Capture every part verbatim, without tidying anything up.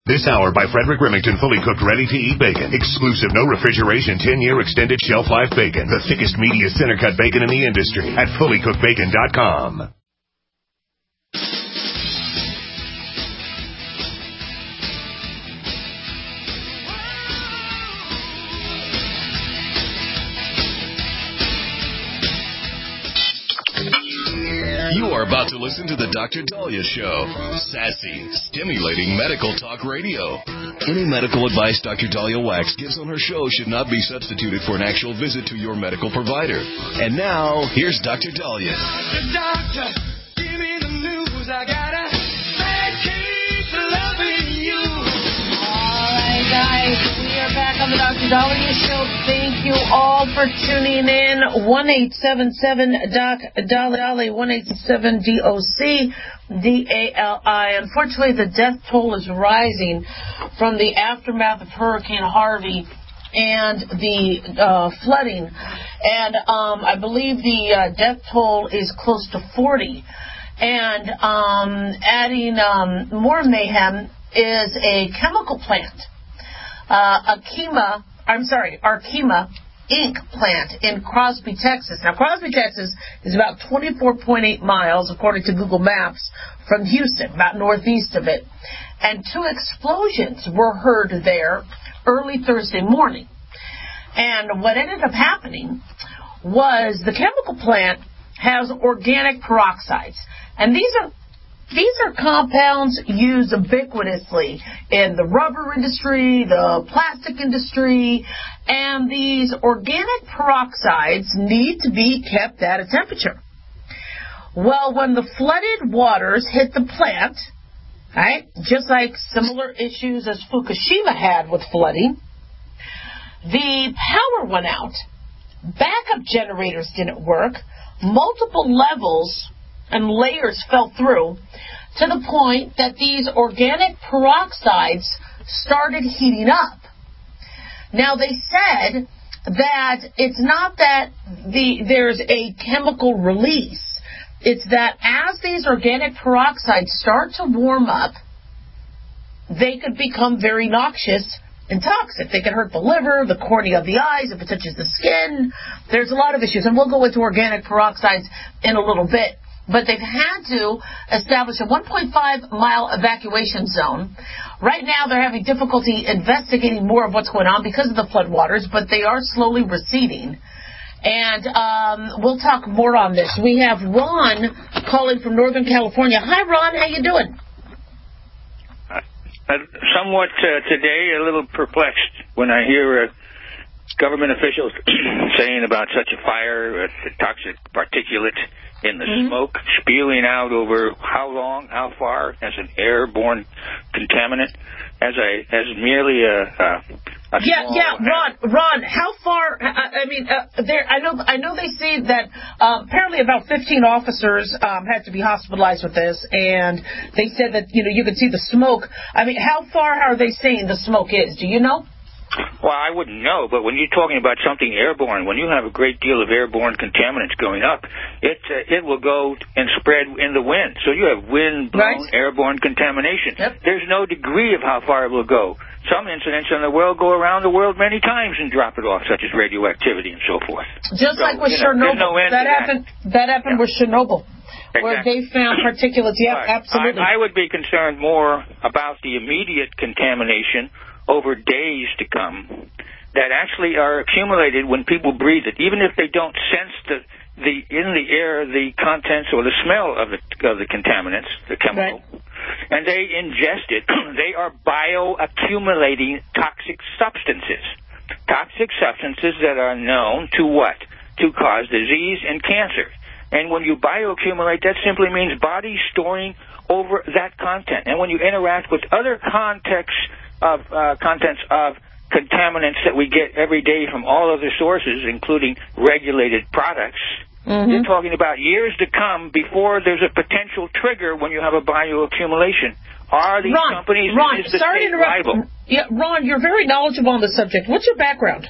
This hour by Frederick Remington, fully cooked, ready-to-eat bacon. Exclusive, no refrigeration, ten-year extended shelf life bacon. The thickest, meatiest, center-cut bacon in the industry at fully cooked bacon dot com. You are about to listen to the Doctor Dahlia Show. Sassy, stimulating medical talk radio. Any medical advice Doctor Dahlia Wax gives on her show should not be substituted for an actual visit to your medical provider. And now, here's Doctor Dahlia. Doctor, doctor, give me the news. I got a bad case of loving you. All right, guys, we are back on the Doctor Dahlia Show. Thank you all for tuning in. one eight seven seven Doc Dahlia, one eight seven D O C D A L I. Unfortunately, the death toll is rising from the aftermath of Hurricane Harvey and the uh, flooding. And um, I believe the uh, death toll is close to forty. And um, adding um, more mayhem is a chemical plant. Uh, Arkema, I'm sorry, Arkema Incorporated plant in Crosby, Texas. Now, Crosby, Texas is about twenty-four point eight miles, according to Google Maps, from Houston, about northeast of it. And two explosions were heard there early Thursday morning. And what ended up happening was the chemical plant has organic peroxides. And these are These are compounds used ubiquitously in the rubber industry, the plastic industry, and these organic peroxides need to be kept at a temperature. Well, when the flooded waters hit the plant, right, just like similar issues as Fukushima had with flooding, the power went out, backup generators didn't work, multiple levels and layers fell through to the point that these organic peroxides started heating up. Now, they said that it's not that the there's a chemical release. It's that as these organic peroxides start to warm up, they could become very noxious and toxic. They can hurt the liver, the cornea of the eyes, if it touches the skin. There's a lot of issues, and we'll go into organic peroxides in a little bit. But they've had to establish a one point five mile evacuation zone. Right now, they're having difficulty investigating more of what's going on because of the floodwaters, but they are slowly receding. And um, we'll talk more on this. We have Ron calling from Northern California. Hi, Ron. How you doing? Uh, somewhat uh, today, a little perplexed when I hear uh, government officials saying about such a fire, a toxic particulate in the mm-hmm. smoke spewing out over how long, how far, as an airborne contaminant, as a as merely a, a, a yeah small, yeah Ron Ron how far? I, I mean, uh, there I know I know they say that um, apparently about fifteen officers um, had to be hospitalized with this, and they said that you know you could see the smoke. I mean, how far are they saying the smoke is? Do you know? Well, I wouldn't know, but when you're talking about something airborne, when you have a great deal of airborne contaminants going up, it uh, it will go and spread in the wind. So you have wind-blown right. airborne contamination. Yep. There's no degree of how far it will go. Some incidents in the world go around the world many times and drop it off, such as radioactivity and so forth. Just so, like with you know, Chernobyl. no that, happened, that. that happened yeah. with Chernobyl, exactly. where they found particulates. Yeah, right. absolutely. I, I would be concerned more about the immediate contamination over days to come that actually are accumulated when people breathe it, even if they don't sense the, the in the air the contents or the smell of the of the contaminants, the chemical, right. and they ingest it. They are bioaccumulating toxic substances, toxic substances that are known to what? To cause disease and cancer. And when you bioaccumulate, that simply means bodies storing over that content. And when you interact with other contexts of uh, contents of contaminants that we get every day from all other sources, including regulated products, mm-hmm. you're talking about years to come before there's a potential trigger when you have a bioaccumulation. Are these Ron, companies Ron, is the sorry state to interrupt. liable? Yeah, Ron, you're very knowledgeable on the subject. What's your background?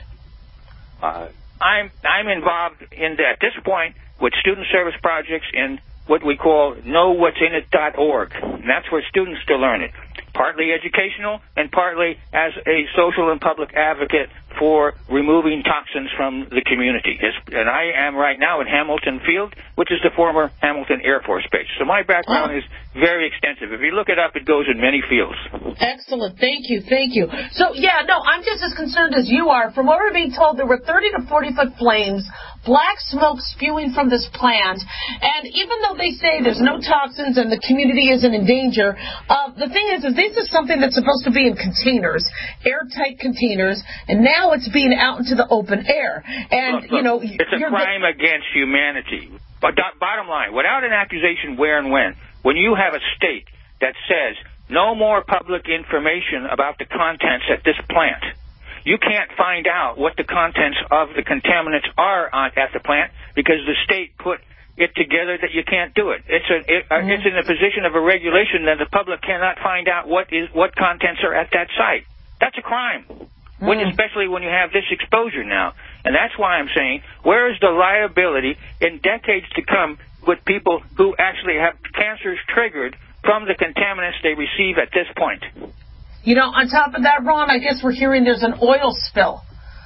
Uh, I'm I'm involved in at this point with student service projects in what we call know what's in it dot org, and that's where students to learn it. partly educational and partly as a social and public advocate for removing toxins from the community. And I am right now in Hamilton Field, which is the former Hamilton Air Force Base. So my background oh. is very extensive. If you look it up, it goes in many fields. Excellent. Thank you. Thank you. So, yeah, no, I'm just as concerned as you are. From what we're being told, there were thirty to forty foot flames, black smoke spewing from this plant. And even though they say there's no toxins and the community isn't in danger, uh, the thing is, is this is something that's supposed to be in containers, airtight containers, and now it's being out into the open air. And, look, look, you know, it's a crime get- against humanity. But bottom line, without an accusation where and when, when you have a state that says no more public information about the contents at this plant, you can't find out what the contents of the contaminants are on, at the plant because the state put it together that you can't do it. It's a, it, mm-hmm. uh, it's in a position of a regulation that the public cannot find out what is what contents are at that site. That's a crime, mm-hmm. when, especially when you have this exposure now. And that's why I'm saying, where is the liability in decades to come with people who actually have cancers triggered from the contaminants they receive at this point? You know, on top of that, Ron, I guess we're hearing there's an oil spill.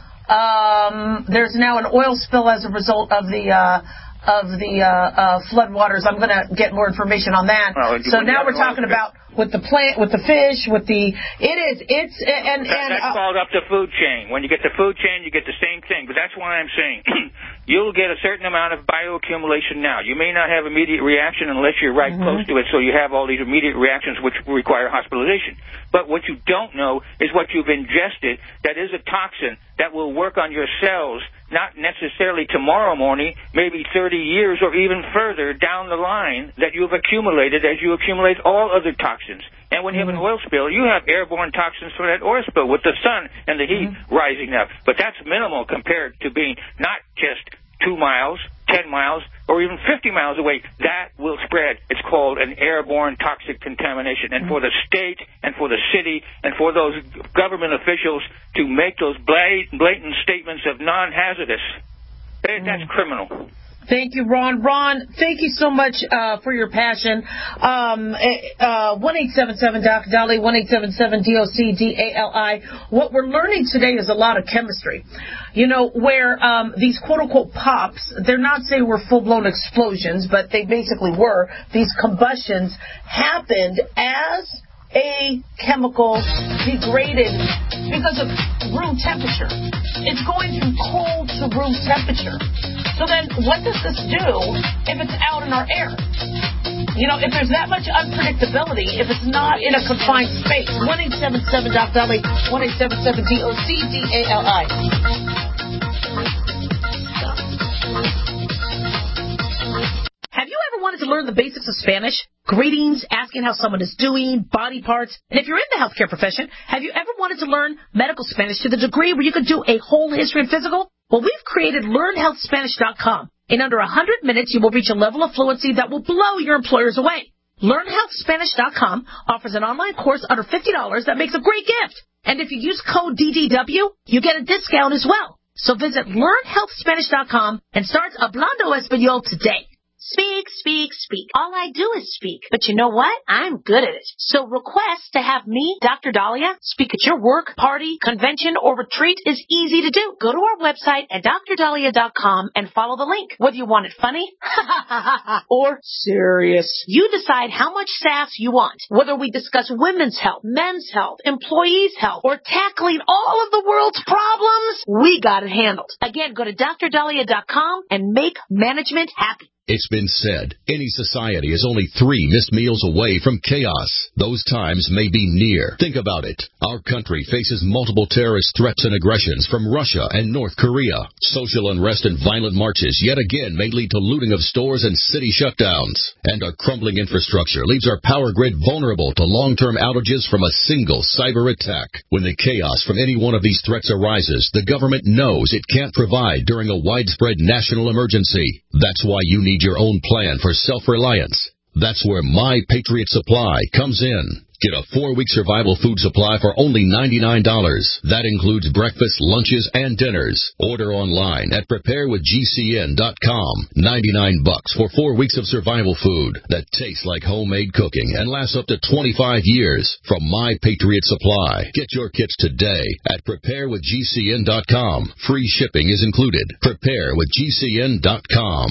Um, there's now an oil spill as a result of the uh, of the uh, uh, floodwaters. I'm going to get more information on that. Well, so now we're talking about with the plant, with the fish, with the it is it's and and that, that's uh, called up the food chain. When you get the food chain, you get the same thing. But that's why I'm saying you'll get a certain amount of bioaccumulation now. You may not have immediate reaction unless you're right mm-hmm. close to it, so you have all these immediate reactions which require hospitalization. But what you don't know is what you've ingested that is a toxin that will work on your cells, not necessarily tomorrow morning, maybe thirty years or even further down the line that you've accumulated as you accumulate all other toxins. And when you have an oil spill, you have airborne toxins from that oil spill with the sun and the heat mm-hmm. rising up. But that's minimal compared to being not just two miles, ten miles, or even fifty miles away. That will spread. It's called an airborne toxic contamination. And for the state and for the city and for those government officials to make those blatant statements of non-hazardous, that's criminal. Thank you, Ron. Ron, thank you so much uh, for your passion. Um, uh, one eight seven seven D O C D A L I, one eight seven seven D O C D A L I. What we're learning today is a lot of chemistry. You know, where um, these quote-unquote pops, they're not saying were full-blown explosions, but they basically were. These combustions happened as a chemical degraded because of room temperature. It's going from cold to room temperature. So then what does this do if it's out in our air? You know, if there's that much unpredictability, if it's not in a confined space, one eight seven seven D O C D A L I, one eight seven seven D O C D A L I. Have you ever wanted to learn the basics of Spanish? Greetings, asking how someone is doing, body parts. And if you're in the healthcare profession, have you ever wanted to learn medical Spanish to the degree where you could do a whole history and physical? Well, we've created learn health spanish dot com. In under one hundred minutes, you will reach a level of fluency that will blow your employers away. learn health spanish dot com offers an online course under fifty dollars that makes a great gift. And if you use code D D W, you get a discount as well. So visit learn health spanish dot com and start Hablando Español today. Speak, speak, speak. All I do is speak. But you know what? I'm good at it. So request to have me, Doctor Dahlia, speak at your work, party, convention, or retreat is easy to do. Go to our website at dr dahlia dot com and follow the link. Whether you want it funny or serious, you decide how much sass you want. Whether we discuss women's health, men's health, employees' health, or tackling all of the world's problems, we got it handled. Again, go to dr dahlia dot com and make management happy. It's been said, any society is only three missed meals away from chaos. Those times may be near. Think about it. Our country faces multiple terrorist threats and aggressions from Russia and North Korea. Social unrest and violent marches yet again may lead to looting of stores and city shutdowns. And our crumbling infrastructure leaves our power grid vulnerable to long-term outages from a single cyber attack. When the chaos from any one of these threats arises, the government knows it can't provide during a widespread national emergency. That's why you need your own plan for self-reliance. That's where My Patriot Supply comes in. Get a four-week survival food supply for only ninety-nine dollars. That includes breakfast, lunches, and dinners. Order online at prepare with G C N dot com. ninety-nine bucks for four weeks of survival food that tastes like homemade cooking and lasts up to twenty-five years from My Patriot Supply. Get your kits today at prepare with G C N dot com. Free shipping is included. prepare with G C N dot com.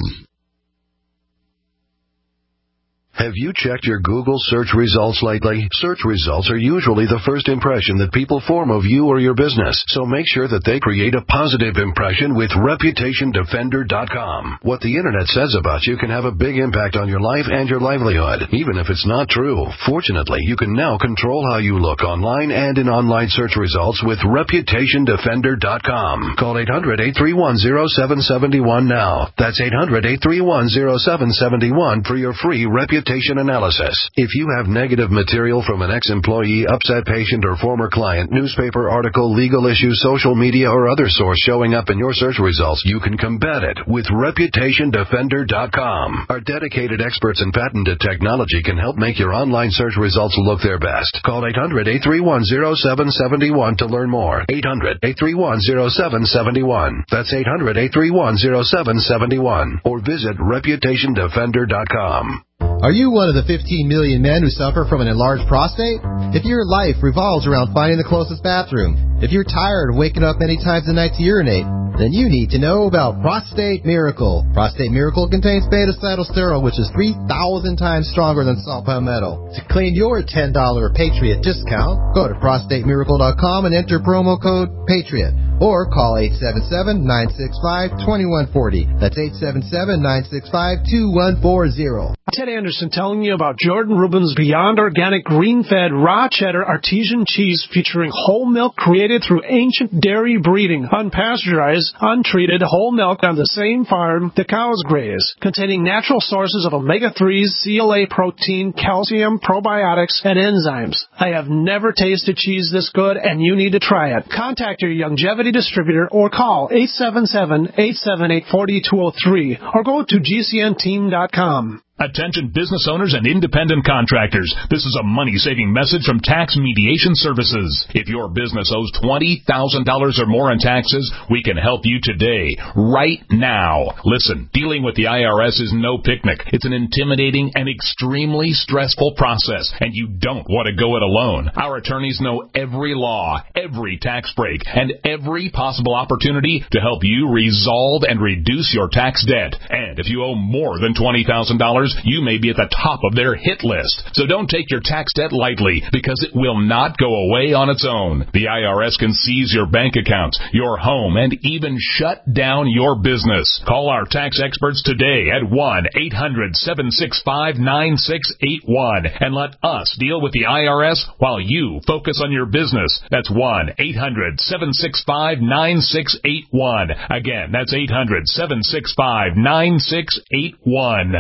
Have you checked your Google search results lately? Search results are usually the first impression that people form of you or your business, so make sure that they create a positive impression with reputation defender dot com. What the Internet says about you can have a big impact on your life and your livelihood, even if it's not true. Fortunately, you can now control how you look online and in online search results with reputation defender dot com. Call eight hundred, eight three one, zero seven seven one now. That's eight hundred, eight three one, zero seven seven one for your free reputation analysis. If you have negative material from an ex-employee, upset patient, or former client, newspaper article, legal issue, social media, or other source showing up in your search results, you can combat it with reputation defender dot com. Our dedicated experts in patented technology can help make your online search results look their best. Call eight hundred, eight three one, zero seven seven one to learn more. eight hundred, eight three one, zero seven seven one. That's eight hundred, eight three one, zero seven seven one. Or visit reputation defender dot com. Are you one of the fifteen million men who suffer from an enlarged prostate? If your life revolves around finding the closest bathroom, if you're tired of waking up many times a night to urinate, then you need to know about Prostate Miracle. Prostate Miracle contains beta-cytosterol, which is three thousand times stronger than salt palmetto. To claim your ten dollars Patriot discount, go to prostate miracle dot com and enter promo code PATRIOT. Or call eight seven seven, nine six five, two one four zero. That's eight seven seven, nine six five, two one four zero. Ted Anderson telling you about Jordan Rubin's Beyond Organic Green-Fed Raw Cheddar Artesian Cheese featuring whole milk created through ancient dairy breeding, unpasteurized, untreated whole milk on the same farm the cows graze, containing natural sources of omega threes, C L A protein, calcium, probiotics, and enzymes. I have never tasted cheese this good, and you need to try it. Contact your Youngevity distributor or call eight seven seven, eight seven eight, four two zero three or go to G C N team dot com. Attention business owners and independent contractors. This is a money-saving message from Tax Mediation Services. If your business owes twenty thousand dollars or more in taxes, we can help you today, right now. Listen, dealing with the I R S is no picnic. It's an intimidating and extremely stressful process, and you don't want to go it alone. Our attorneys know every law, every tax break, and every possible opportunity to help you resolve and reduce your tax debt. And if you owe more than twenty thousand dollars, you may be at the top of their hit list. So don't take your tax debt lightly, because it will not go away on its own. The I R S can seize your bank accounts, your home, and even shut down your business. Call our tax experts today at one eight hundred, seven six five, nine six eight one and let us deal with the I R S while you focus on your business. That's one eight hundred, seven six five, nine six eight one. Again, that's eight hundred, seven six five, nine six eight one.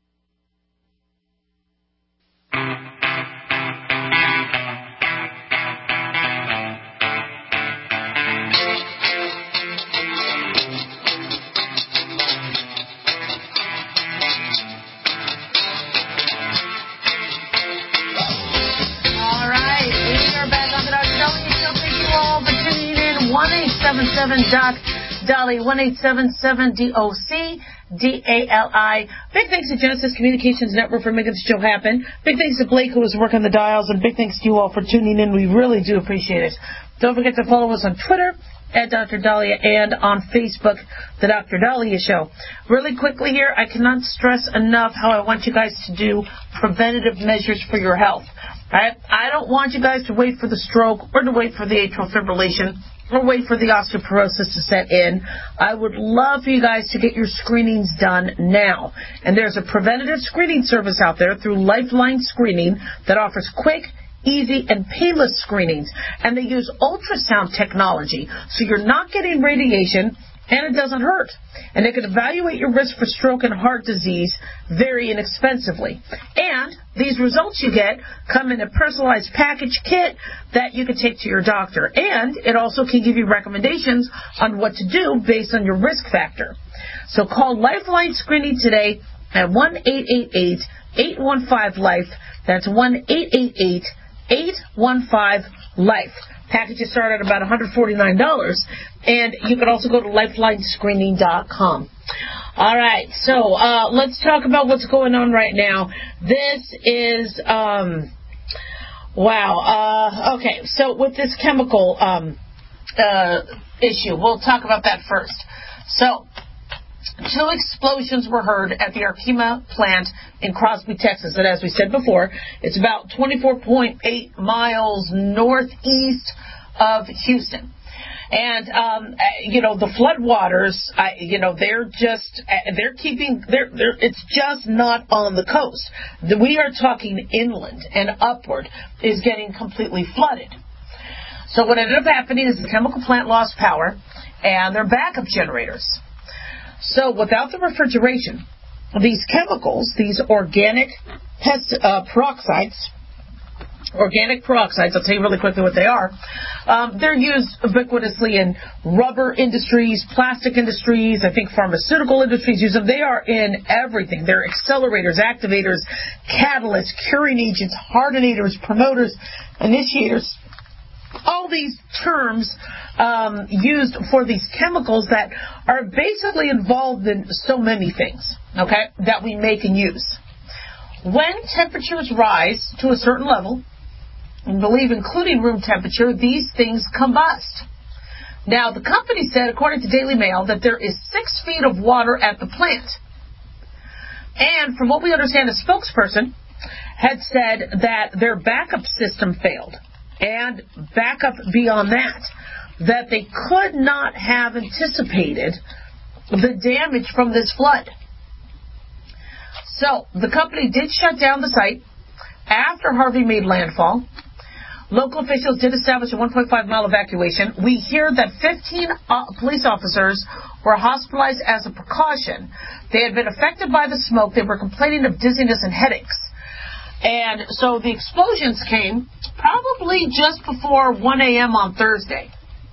one eight seven seven D O C D A L I, one eight seven seven D O C D A L I. Big thanks to Genesis Communications Network for making this show happen. Big thanks to Blake, who was working the dials, and big thanks to you all for tuning in. We really do appreciate it. Don't forget to follow us on Twitter at Doctor Dahlia and on Facebook, The Doctor Dahlia Show. Really quickly here, I cannot stress enough how I want you guys to do preventative measures for your health. Right? I don't want you guys to wait for the stroke or to wait for the atrial fibrillation or wait for the osteoporosis to set in. I would love for you guys to get your screenings done now. And there's a preventative screening service out there through Lifeline Screening that offers quick, easy, and painless screenings. And they use ultrasound technology, so you're not getting radiation, and it doesn't hurt. And they can evaluate your risk for stroke and heart disease very inexpensively. And these results you get come in a personalized package kit that you can take to your doctor. And it also can give you recommendations on what to do based on your risk factor. So call Lifeline Screening today at one eight eight eight, eight one five, LIFE. That's one eight eight eight, eight one five life. Packages start at about one hundred forty-nine dollars, and you can also go to lifeline screening dot com. All right, so uh, let's talk about what's going on right now. This is, um, wow, uh, okay, so with this chemical um, uh, issue, we'll talk about that first. So, two explosions were heard at the Arkema plant in Crosby, Texas. And as we said before, it's about twenty-four point eight miles northeast of Houston. And, um, you know, the floodwaters, I, you know, they're just, they're keeping, they're, they're, it's just not on the coast. We are talking inland and upward is getting completely flooded. So what ended up happening is the chemical plant lost power and their backup generators. So without the refrigeration, these chemicals, these organic pest, uh, peroxides, organic peroxides, I'll tell you really quickly what they are. Um, they're used ubiquitously in rubber industries, plastic industries, I think pharmaceutical industries use them. They are in everything. They're accelerators, activators, catalysts, curing agents, hardenators, promoters, initiators. All these terms um, used for these chemicals that are basically involved in so many things, okay, that we make and use. When temperatures rise to a certain level, and believe including room temperature, these things combust. Now, the company said, according to Daily Mail, that there is six feet of water at the plant. And from what we understand, a spokesperson had said that their backup system failed. And backup beyond that, that they could not have anticipated the damage from this flood. So, the company did shut down the site after Harvey made landfall. Local officials did establish a one point five mile evacuation. We hear that fifteen uh, police officers were hospitalized as a precaution. They had been affected by the smoke. They were complaining of dizziness and headaches. And so the explosions came probably just before one a.m. on Thursday.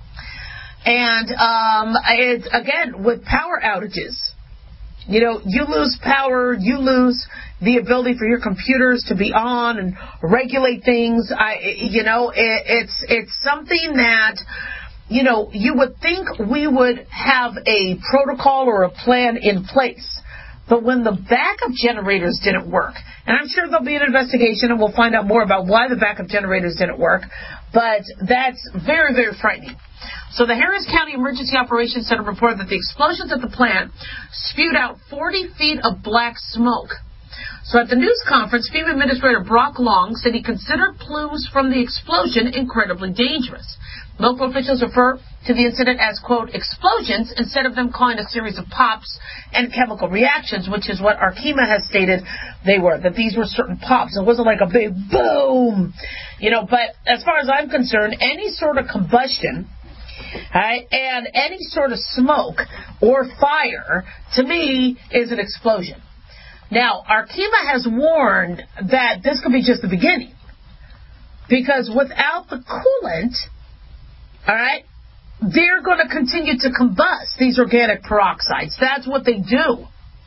And, um, it, again, with power outages, you know, you lose power, you lose the ability for your computers to be on and regulate things. I, you know, it, it's, it's something that, you know, you would think we would have a protocol or a plan in place. But when the backup generators didn't work, and I'm sure there'll be an investigation and we'll find out more about why the backup generators didn't work, but that's very, very frightening. So the Harris County Emergency Operations Center reported that the explosions at the plant spewed out forty feet of black smoke. So at the news conference, FEMA Administrator Brock Long said he considered plumes from the explosion incredibly dangerous. Local officials refer to the incident as, quote, explosions instead of them calling a series of pops and chemical reactions, which is what Arkema has stated they were, that these were certain pops. It wasn't like a big boom, you know, but as far as I'm concerned, any sort of combustion, right, and any sort of smoke or fire, to me, is an explosion. Now, Arkema has warned that this could be just the beginning, because without the coolant, all right, they're going to continue to combust these organic peroxides. That's what they do.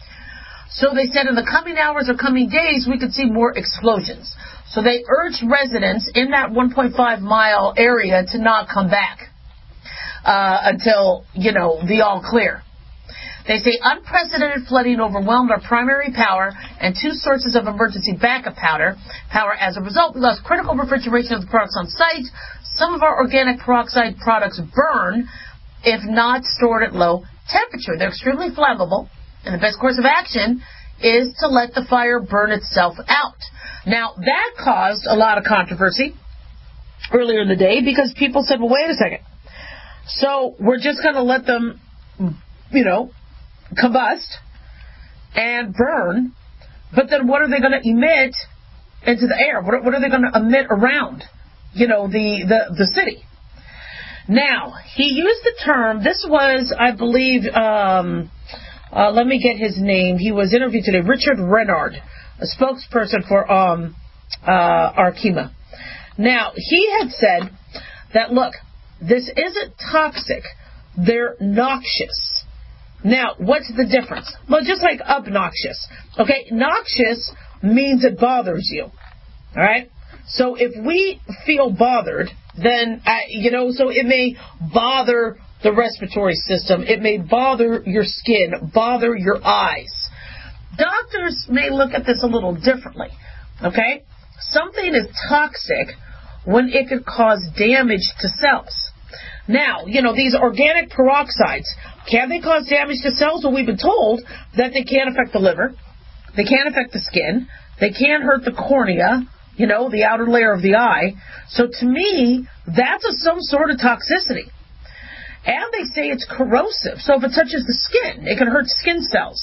So they said in the coming hours or coming days, we could see more explosions. So they urged residents in that one point five mile area to not come back uh, until, you know, the all clear. They say unprecedented flooding overwhelmed our primary power and two sources of emergency backup powder power. As a result, we lost critical refrigeration of the products on site. Some of our organic peroxide products burn if not stored at low temperature. They're extremely flammable, and the best course of action is to let the fire burn itself out. Now, that caused a lot of controversy earlier in the day because people said, well, wait a second. So we're just going to let them, you know, combust and burn, but then what are they going to emit into the air? What, what are they going to emit around, you know, the, the, the city? Now, he used the term, this was, I believe, um, uh, let me get his name. He was interviewed today, Richard Renard, a spokesperson for um, uh, Arkema. Now, he had said that, look, this isn't toxic. They're noxious. Now, what's the difference? Well, just like obnoxious. Okay, noxious means it bothers you. All right? So if we feel bothered, then, uh, you know, so it may bother the respiratory system. It may bother your skin, bother your eyes. Doctors may look at this a little differently, okay? Something is toxic when it could cause damage to cells. Now, you know, these organic peroxides, can they cause damage to cells? Well, we've been told that they can affect the liver, they can affect the skin, they can hurt the cornea, you know, the outer layer of the eye. So to me, that's a, some sort of toxicity. And they say it's corrosive. So if it touches the skin, it can hurt skin cells.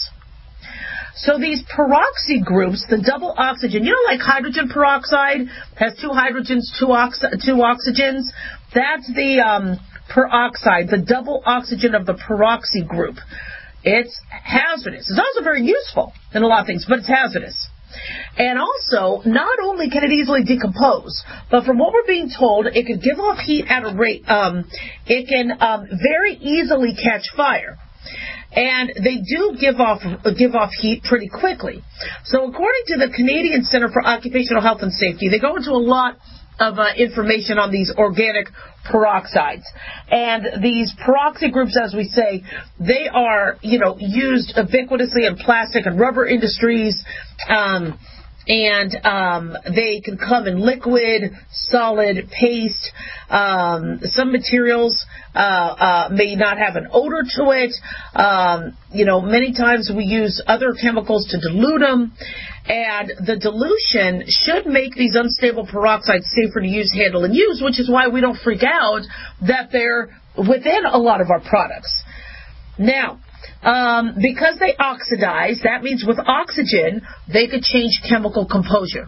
So these peroxy groups, the double oxygen, you know, like hydrogen peroxide has two hydrogens, two, oxy- two oxygens. That's the um, peroxide, the double oxygen of the peroxy group. It's hazardous. It's also very useful in a lot of things, but it's hazardous. And also, not only can it easily decompose, but from what we're being told, it can give off heat at a rate. Um, it can um, very easily catch fire. And they do give off give off heat pretty quickly. So according to the Canadian Centre for Occupational Health and Safety, they go into a lot of uh, information on these organic peroxides. And these peroxy groups, as we say, they are, you know, used ubiquitously in plastic and rubber industries, um, and um, they can come in liquid, solid, paste. Um, some materials uh, uh, may not have an odor to it. Um, you know, many times we use other chemicals to dilute them. And the dilution should make these unstable peroxides safer to use, handle, and use, which is why we don't freak out that they're within a lot of our products. Now, um, because they oxidize, that means with oxygen, they could change chemical composure.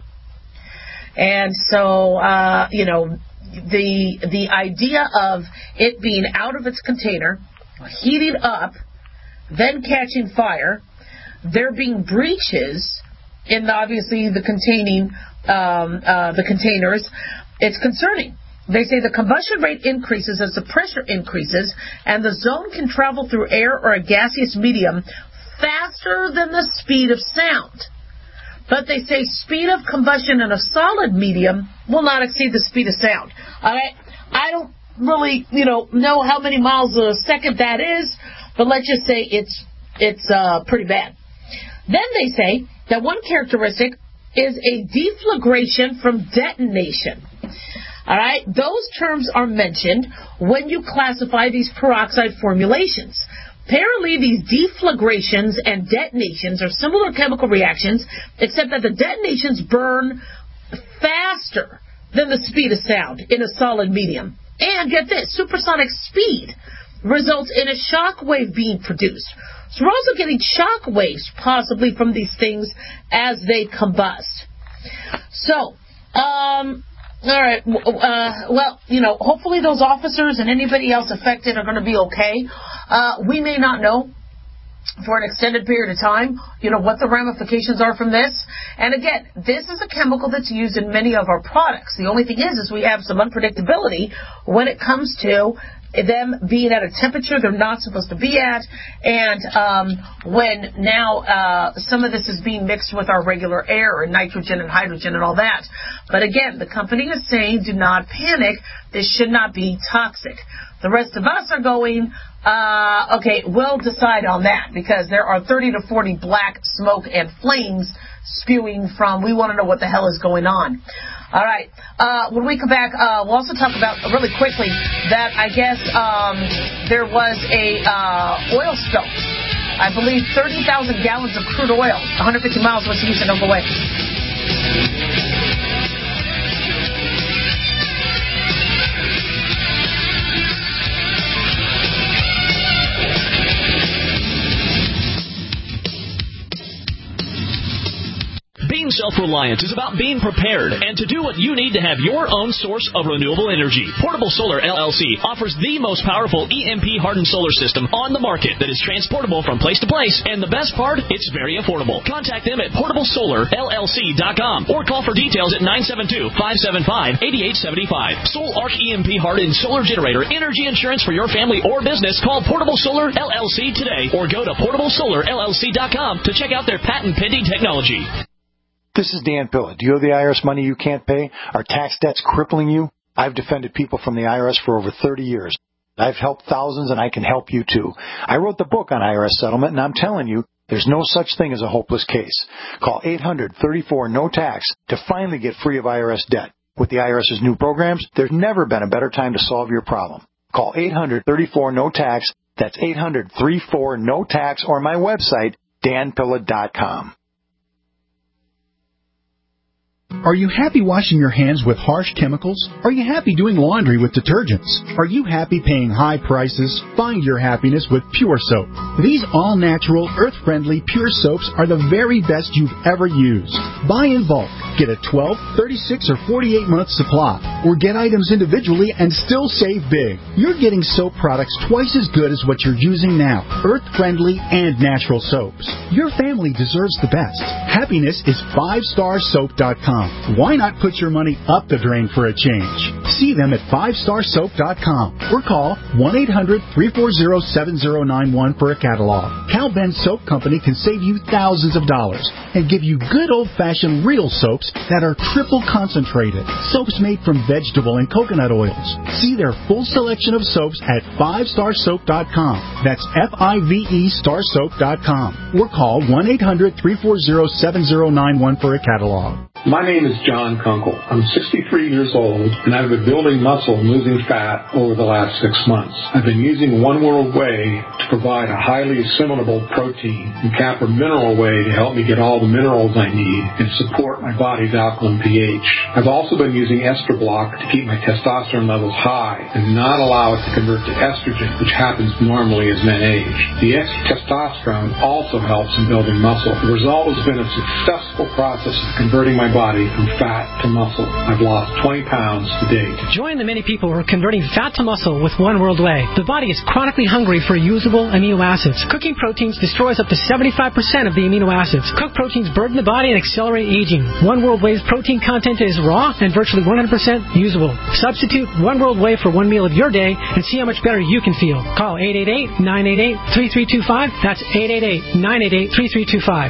And so, uh, you know, the the idea of it being out of its container, heating up, then catching fire, there being breaches in the, obviously the containing um, uh, the containers, it's concerning. They say the combustion rate increases as the pressure increases, and the zone can travel through air or a gaseous medium faster than the speed of sound. But they say speed of combustion in a solid medium will not exceed the speed of sound. All right? I don't really, you know, know how many miles a second that is, but let's just say it's it's uh, pretty bad. Then they say that one characteristic is a deflagration from detonation. All right? Those terms are mentioned when you classify these peroxide formulations. Apparently, these deflagrations and detonations are similar chemical reactions, except that the detonations burn faster than the speed of sound in a solid medium. And get this, supersonic speed results in a shock wave being produced. So we're also getting shock waves possibly from these things as they combust. So, um, all right, uh, well, you know, hopefully those officers and anybody else affected are going to be okay. Uh, we may not know for an extended period of time, you know, what the ramifications are from this. And again, this is a chemical that's used in many of our products. The only thing is, is we have some unpredictability when it comes to them being at a temperature they're not supposed to be at, and um, when now uh, some of this is being mixed with our regular air and nitrogen and hydrogen and all that. But again, the company is saying, do not panic. This should not be toxic. The rest of us are going, uh, okay, we'll decide on that, because there are thirty to forty black smoke and flames spewing from, we want to know what the hell is going on. All right. Uh, when we come back, uh, we'll also talk about, really quickly, that I guess um, there was a uh, oil spill. I believe thirty thousand gallons of crude oil, one hundred fifty miles west of Houston. Don't go away. Being self-reliant is about being prepared and to do what you need to have your own source of renewable energy. Portable Solar L L C offers the most powerful E M P-hardened solar system on the market that is transportable from place to place. And the best part, it's very affordable. Contact them at portable solar L L C dot com or call for details at nine seven two, five seven five, eight eight seven five. Soul Arc E M P-hardened solar generator energy insurance for your family or business. Call Portable Solar L L C today or go to portable solar L L C dot com to check out their patent-pending technology. This is Dan Pilla. Do you owe the I R S money you can't pay? Are tax debts crippling you? I've defended people from the I R S for over thirty years. I've helped thousands, and I can help you too. I wrote the book on I R S settlement, and I'm telling you, there's no such thing as a hopeless case. Call eight hundred, thirty-four, no tax to finally get free of I R S debt. With the IRS's new programs, there's never been a better time to solve your problem. Call eight hundred, thirty-four, no tax. That's eight hundred, thirty-four, no tax, or my website, dan pilla dot com. Are you happy washing your hands with harsh chemicals? Are you happy doing laundry with detergents? Are you happy paying high prices? Find your happiness with Pure Soap. These all-natural, earth-friendly Pure Soaps are the very best you've ever used. Buy in bulk. Get a twelve, thirty-six, or forty-eight month supply. Or get items individually and still save big. You're getting soap products twice as good as what you're using now. Earth-friendly and natural soaps. Your family deserves the best. Happiness is five star soap dot com. Why not put your money up the drain for a change? See them at five star soap dot com or call one eight hundred, three four zero, seven zero nine one for a catalog. Cal Ben Soap Company can save you thousands of dollars and give you good old-fashioned real soaps that are triple concentrated. Soaps made from vegetable and coconut oils. See their full selection of soaps at five star soap dot com. That's F I V E star soap dot com or call one eight hundred, three four zero, seven zero nine one for a catalog. My name is John Kunkel. I'm sixty-three years old, and I've been building muscle and losing fat over the last six months. I've been using One World Whey to provide a highly assimilable protein and Capra Mineral Whey to help me get all the minerals I need and support my body's alkaline pH. I've also been using Estroblock to keep my testosterone levels high and not allow it to convert to estrogen, which happens normally as men age. The extra testosterone also helps in building muscle. The result has been a successful process of converting my body from fat to muscle. I've lost twenty pounds to date. Join the many people who are converting fat to muscle with One World Whey. The body is chronically hungry for usable amino acids. Cooking proteins destroys up to seventy-five percent of the amino acids. Cooked proteins burden the body and accelerate aging. One World Whey's protein content is raw and virtually one hundred percent usable. Substitute One World Whey for one meal of your day and see how much better you can feel. Call eight eight eight, nine eight eight, three three two five. That's eight eight eight, nine eight eight, three three two five.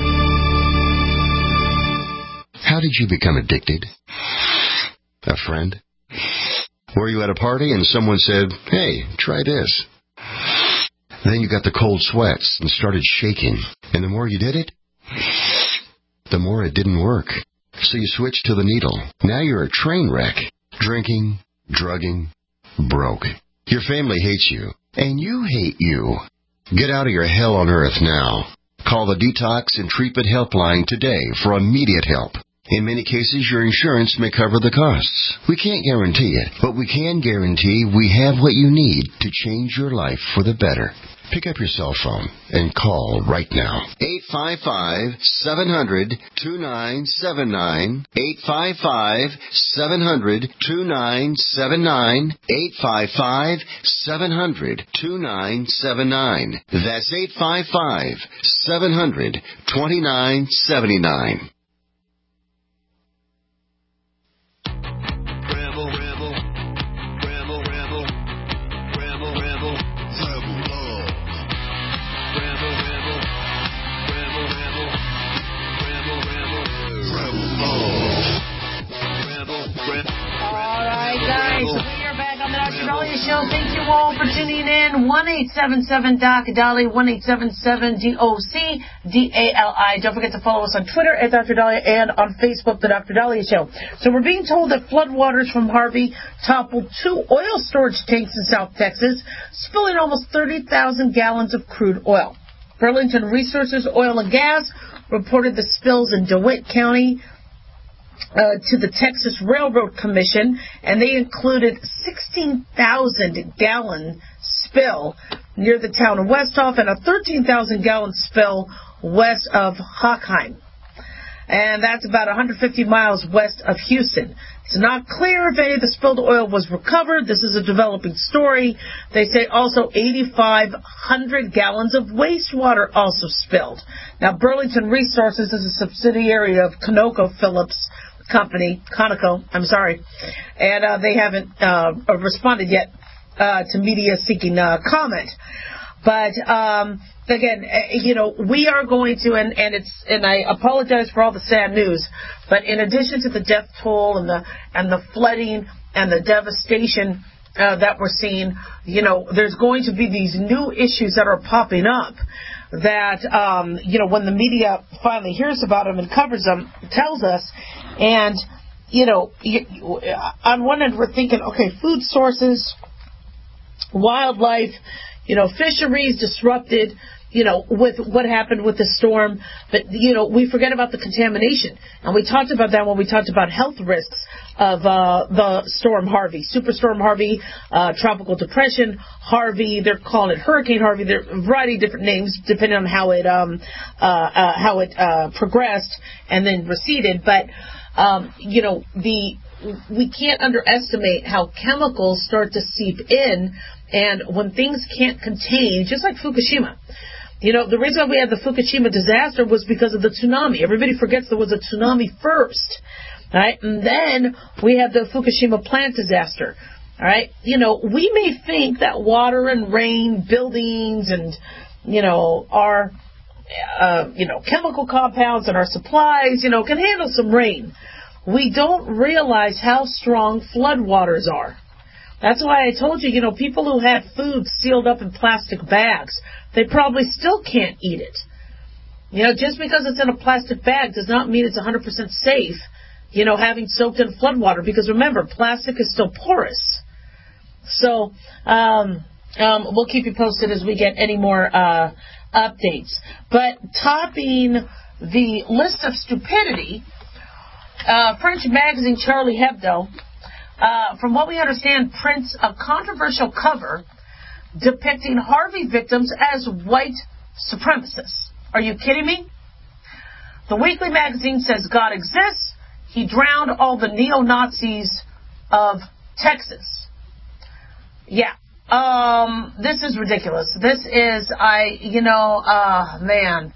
How did you become addicted? A friend? Were you at a party and someone said, hey, try this? Then you got the cold sweats and started shaking. And the more you did it, the more it didn't work. So you switched to the needle. Now you're a train wreck. Drinking, drugging, broke. Your family hates you. And you hate you. Get out of your hell on earth now. Call the Detox and Treatment Helpline today for immediate help. In many cases, your insurance may cover the costs. We can't guarantee it, but we can guarantee we have what you need to change your life for the better. Pick up your cell phone and call right now. eight five five, seven hundred, two nine seven nine. eight five five, seven hundred, two nine seven nine. eight five five, seven hundred, two nine seven nine. That's eight five five, seven hundred, two nine seven nine. Show. Thank you all for tuning in. one eight seven seven D O C D A L I, one eight seven seven D O C D A L I. Don't forget to follow us on Twitter at Doctor Dahlia and on Facebook, The Doctor Dahlia Show. So we're being told that floodwaters from Harvey toppled two oil storage tanks in South Texas, spilling almost thirty thousand gallons of crude oil. Burlington Resources Oil and Gas reported the spills in DeWitt County Uh, to the Texas Railroad Commission, and they included sixteen thousand gallon spill near the town of Westhoff and a thirteen thousand gallon spill west of Hochheim. And that's about one hundred fifty miles west of Houston. It's not clear if any of the spilled oil was recovered. This is a developing story. They say also eighty-five hundred gallons of wastewater also spilled. Now, Burlington Resources is a subsidiary of ConocoPhillips Company, Conoco, I'm sorry, and uh, they haven't uh, responded yet uh, to media seeking uh, comment. But um, again, you know, we are going to, and, and it's, and I apologize for all the sad news, but in addition to the death toll and the and the flooding and the devastation uh, that we're seeing, you know, there's going to be these new issues that are popping up that, um, you know, when the media finally hears about them and covers them, tells us, and, you know, on one end we're thinking, okay, food sources, wildlife, you know, fisheries disrupted, you know, with what happened with the storm. But, you know, we forget about the contamination. And we talked about that when we talked about health risks of uh, the storm Harvey, Superstorm Harvey, uh, tropical depression Harvey. They're calling it Hurricane Harvey. There are a variety of different names depending on how it um, uh, uh, how it uh, progressed and then receded. But, um, you know, the we can't underestimate how chemicals start to seep in. And when things can't contain, just like Fukushima, you know, the reason we had the Fukushima disaster was because of the tsunami. Everybody forgets there was a tsunami first, right? And then we had the Fukushima plant disaster, all right? You know, we may think that water and rain, buildings, and, you know, our, uh, you know, chemical compounds and our supplies, you know, can handle some rain. We don't realize how strong floodwaters are. That's why I told you, you know, people who had food sealed up in plastic bags, they probably still can't eat it. You know, just because it's in a plastic bag does not mean it's one hundred percent safe, you know, having soaked in floodwater. Because remember, plastic is still porous. So, um, um, we'll keep you posted as we get any more uh, updates. But topping the list of stupidity, uh, French magazine Charlie Hebdo, Uh, from what we understand, prints a controversial cover depicting Harvey victims as white supremacists. Are you kidding me? The weekly magazine says God exists. He drowned all the neo-Nazis of Texas. Yeah. Um, this is ridiculous. This is, I, you know, uh, man.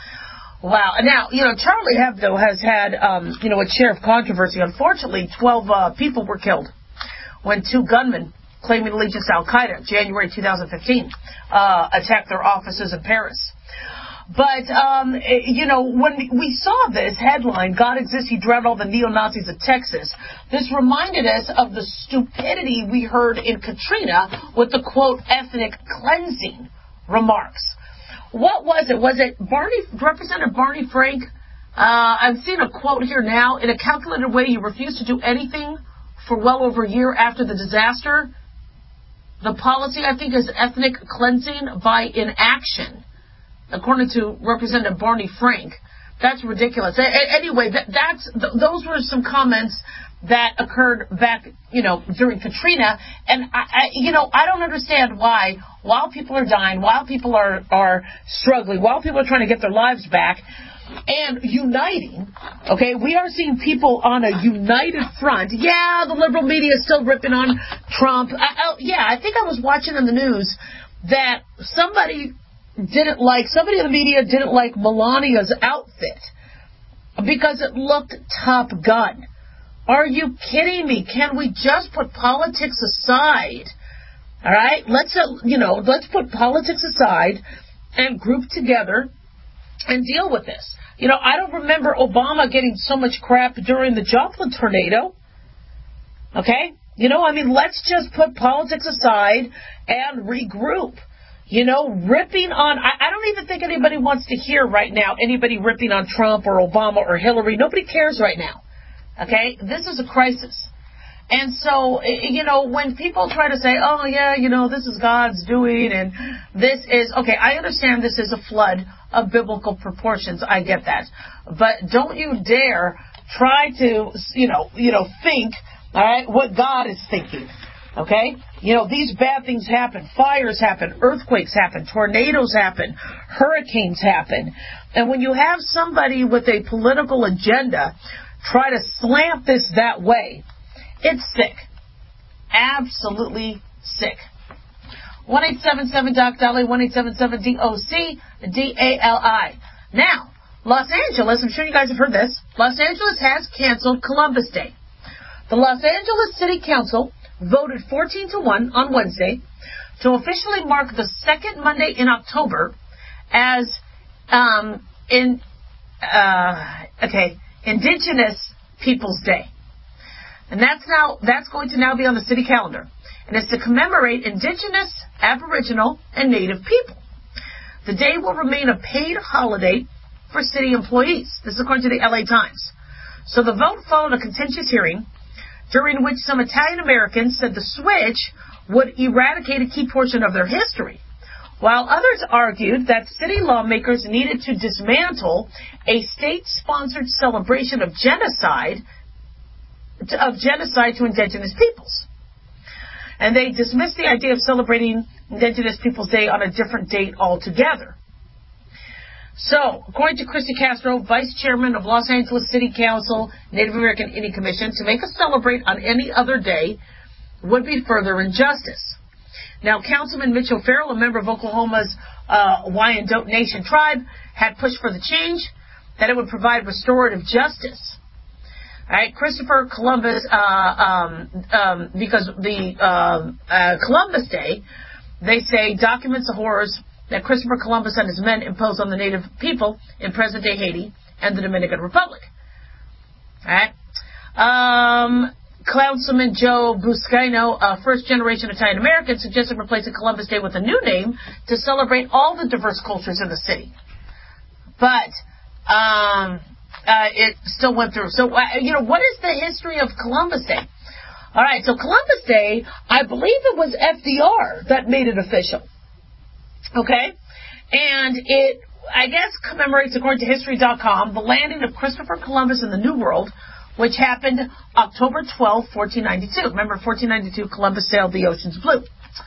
Wow. Now, you know, Charlie Hebdo has had, um, you know, its share of controversy. Unfortunately, twelve uh, people were killed when two gunmen claiming allegiance to Al-Qaeda, January two thousand fifteen, uh, attacked their offices in Paris. But, um, you know, when we saw this headline, God exists, he drowned all the neo-Nazis of Texas, this reminded us of the stupidity we heard in Katrina with the, quote, ethnic cleansing remarks. What was it? Was it Barney, Representative Barney Frank? Uh, I'm seeing a quote here now. In a calculated way, you refuse to do anything for well over a year after the disaster. The policy, I think, is ethnic cleansing by inaction, according to Representative Barney Frank. That's ridiculous. A- anyway, that, that's th- those were some comments that occurred back, you know, during Katrina. And, I, I, you know, I don't understand why, while people are dying, while people are, are struggling, while people are trying to get their lives back and uniting, okay, we are seeing people on a united front. Yeah, the liberal media is still ripping on Trump. I, I, yeah, I think I was watching in the news that somebody didn't like, somebody in the media didn't like Melania's outfit because it looked Top Gun. Are you kidding me? Can we just put politics aside? All right? Let's, uh, you know, let's put politics aside and group together and deal with this. You know, I don't remember Obama getting so much crap during the Joplin tornado. Okay? You know, I mean, let's just put politics aside and regroup. You know, ripping on, I, I don't even think anybody wants to hear right now anybody ripping on Trump or Obama or Hillary. Nobody cares right now. Okay? This is a crisis. And so, you know, when people try to say, oh, yeah, you know, this is God's doing and this is, okay, I understand this is a flood of biblical proportions. I get that. But don't you dare try to, you know, you know, think, all right, what God is thinking. Okay? You know, these bad things happen. Fires happen. Earthquakes happen. Tornadoes happen. Hurricanes happen. And when you have somebody with a political agenda try to slant this that way, it's sick. Absolutely sick. one eight seven seven D O C D A L I, one eight seven seven D O C D A L I. Now, Los Angeles, I'm sure you guys have heard this, Los Angeles has canceled Columbus Day. The Los Angeles City Council voted fourteen to one on Wednesday to officially mark the second Monday in October as um, in uh, okay Indigenous Peoples Day, and that's now that's going to now be on the city calendar, and it's to commemorate Indigenous, Aboriginal, and Native people. The day will remain a paid holiday for city employees. This is according to the L A Times. So the vote followed a contentious hearing during which some Italian Americans said the switch would eradicate a key portion of their history, while others argued that city lawmakers needed to dismantle a state-sponsored celebration of genocide of genocide to Indigenous peoples. And they dismissed the idea of celebrating Indigenous Peoples Day on a different date altogether. So, according to Christy Castro, Vice Chairman of Los Angeles City Council Native American Indian Commission, to make us celebrate on any other day would be further injustice. Now, Councilman Mitch O'Farrell, a member of Oklahoma's uh, Wyandotte Nation tribe, had pushed for the change, that it would provide restorative justice. All right, Christopher Columbus, uh, um, um, because the uh, uh, Columbus Day, they say, documents the horrors that Christopher Columbus and his men imposed on the native people in present-day Haiti and the Dominican Republic. All right. Um, Councilman Joe Buscaino, a first-generation Italian-American, suggested replacing Columbus Day with a new name to celebrate all the diverse cultures in the city. But um, uh, it still went through. So, uh, you know, what is the history of Columbus Day? All right, so Columbus Day, I believe it was F D R that made it official. Okay? And it, I guess, commemorates, according to History dot com, the landing of Christopher Columbus in the New World, which happened October twelfth, fourteen ninety-two. Remember, fourteen ninety-two, Columbus sailed the oceans blue.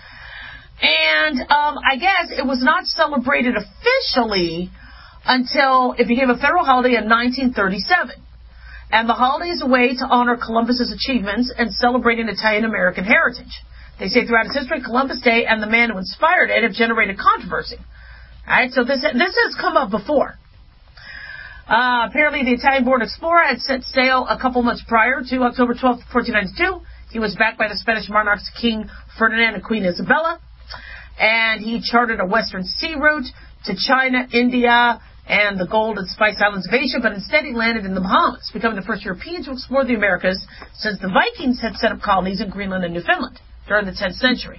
And um, I guess it was not celebrated officially until it became a federal holiday in nineteen thirty-seven. And the holiday is a way to honor Columbus's achievements and celebrating Italian-American heritage. They say throughout its history, Columbus Day and the man who inspired it have generated controversy. All right, so this this has come up before. Uh, apparently, the Italian-born explorer had set sail a couple months prior to October twelfth, fourteen ninety-two. He was backed by the Spanish monarchs King Ferdinand and Queen Isabella, and he chartered a western sea route to China, India, and the gold and spice islands of Asia, but instead he landed in the Bahamas, becoming the first European to explore the Americas since the Vikings had set up colonies in Greenland and Newfoundland during the tenth century.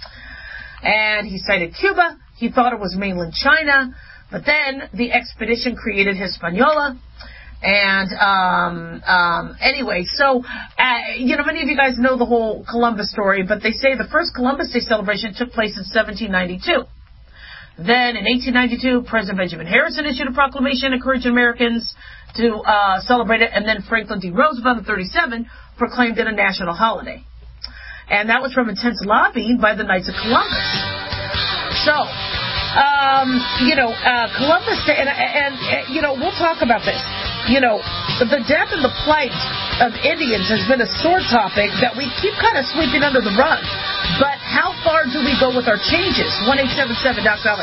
And he sighted Cuba. He thought it was mainland China, but then the expedition created Hispaniola. And um, um, anyway, so, uh, you know, many of you guys know the whole Columbus story, but they say the first Columbus Day celebration took place in seventeen ninety-two. Then, in eighteen ninety-two, President Benjamin Harrison issued a proclamation encouraging Americans to uh, celebrate it, and then Franklin D. Roosevelt in thirty-seven proclaimed it a national holiday. And that was from intense lobbying by the Knights of Columbus. So, um, you know, uh, Columbus Day, and, and, and, you know, we'll talk about this. You know, the death and the plight of Indians has been a sore topic that we keep kind of sweeping under the rug. But how far do we go with our changes? one eight seven seven Doc Dolly.